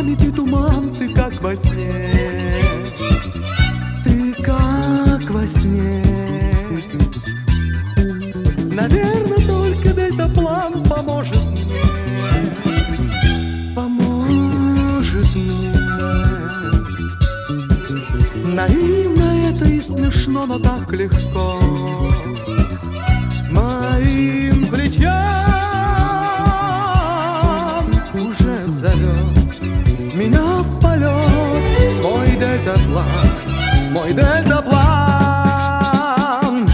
памяти туман, ты как во сне, ты как во сне. Наверное, только дельтаплан поможет мне, поможет мне. Наивно это и смешно, но так легко моим плечам уже зовет меня в полет мой дельтаплан, мой дельтаплан.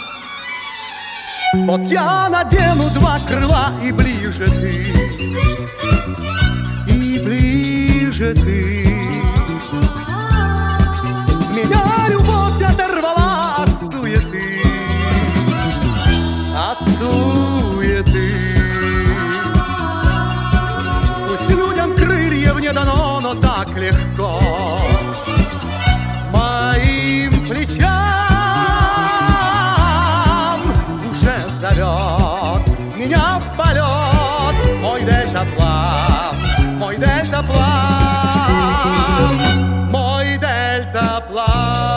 Вот я надену два крыла, и ближе ты, и ближе ты. Меня любовь оторвала от суеты, от суеты. Пусть людям крыльев не дано, но так легко моим плечам уже зовет меня в полет мой дельтаплан, мой дельтаплан, мой дельтаплан.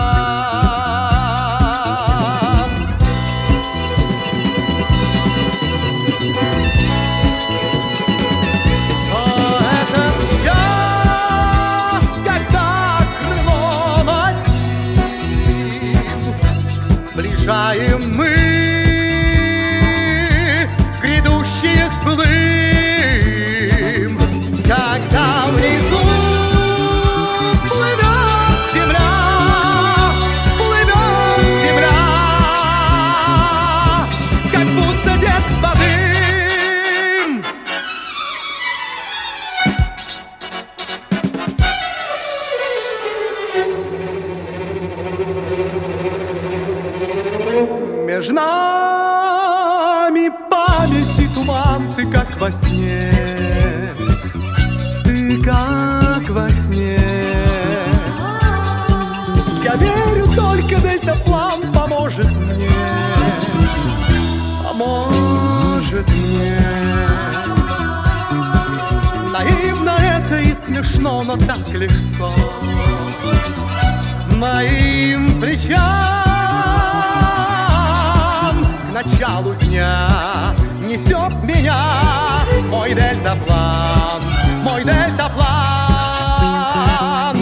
Сближаем мы грядущие сплым, когда внизу плывет земля, как будто детство дым. Между нами памяти туман, ты как во сне, ты как во сне. Я верю, только дельтаплан поможет мне, поможет мне. Наивно это и смешно, но так легко моим плечам к началу дня несет меня мой дельтаплан, мой дельтаплан.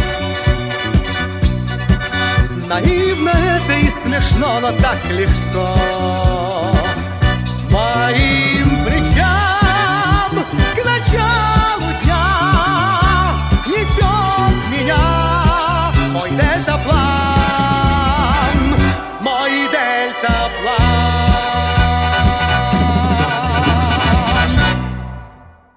Наивно это и смешно, но так легко